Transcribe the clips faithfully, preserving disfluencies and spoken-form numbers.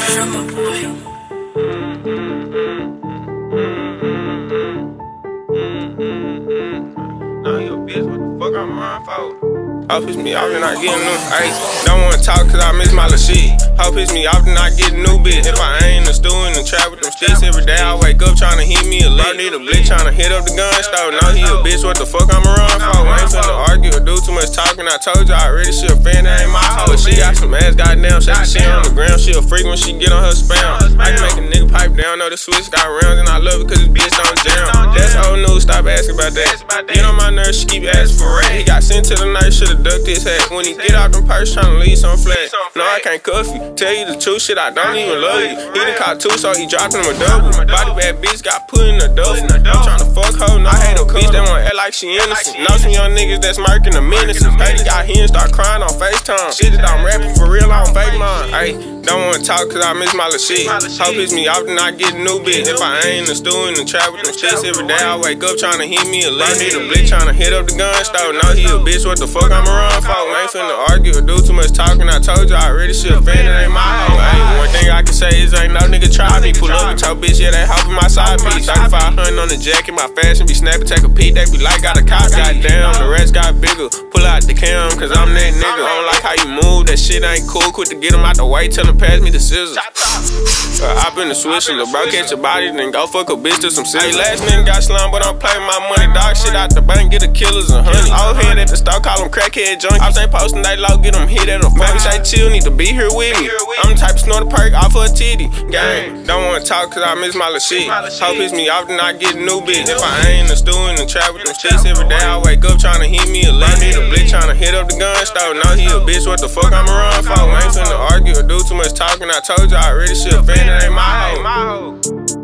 Drummer boy. Nah, you a bitch, what the fuck I'm running for? Hope piss me off and I get new. Ayy, don't wanna talk cause I miss my little shit. Hope piss me off and I get new bitch. If I ain't in the stew in the trap with them sticks every day, I wake up tryna hit me a lick. Need a blick tryna hit up the gun store. Know he a bitch, what the fuck I'ma run for? I ain't finna argue or do too much talking. I told you already, she a fan, that ain't my hoe. She got some ass, goddamn, shake the shit on the ground. She a freak when she get on her spam. I can make a nigga pipe down, know the switch got rounds, and I love it cause this bitch don't jam. That's old news, stop asking about that. Get on my nerves, she keep asking for rent. He got sent to the nurse, should've ducked his head. When he get out them purse, tryna leave some flat. No, I can't cuff you. Tell you the truth, shit, I don't even love you. He done caught two, so he dropped him a double. Body bad bitch got put in a duffel. I'm tryna fuck her, no, I hate a bitch that wanna act like she innocent. Know some young niggas that's murking the menaces. Baby got here and start crying on FaceTime. Shit that I'm rapping for real, I don't fake mine. Ayy, don't wanna talk cause I miss my little shit. Hope piss me off and I get a new bitch. If I ain't in the stew in the trap with them sticks every day, I wake up tryna hit me a lick. Need a blick tryna hit up the gun store. Know he a bitch, what the fuck I'ma run for? I ain't finna argue or do too much talking. I told you already, she a fan, that ain't my hoe. Ayy, one thing I can say is ain't no nigga try me. Pull up with your bitch, yeah, they hoppin' my side piece. thirty-five hundred on the jacket, my fashion be snapping. Take a peek, they be like, got a cop. Goddamn, the rest got bigger. Pull out the cam, cause I'm that nigga. I don't like how you move, that shit ain't cool. Quit to get him out the way, tell him pass me the scissors. Uh, hop in the switch, little bro, catch your body, then go fuck a bitch to some scissors. Hey, last nigga got slum, but I'm playing my money. Dog shit out the bank, get the killers and honey. Old head at the store, call them crackhead junkies. I ain't posting they low, get them hit at a phone. Say chill, need to be here with me. I'm the type of snort a perk off her titty. Gang, don't wanna talk cause I miss my little shit. Hope piss me off, then I get a new bitch. If I ain't in the stew in the trap with them sticks every day, I wake up tryna hit me a lick. Need a blick tryna hit up the gun store. Know he a bitch, what the fuck I'ma run for? I ain't finna argue or do too much talking. I told you already, she a fan, that ain't my hoe.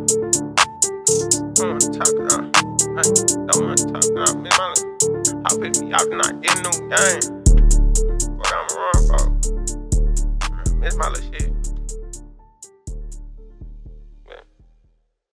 Don't wanna talk cause I don't wanna talk cause I miss my little. Hope piss me off, then I get a new game. What I'ma run for? I miss my little shit.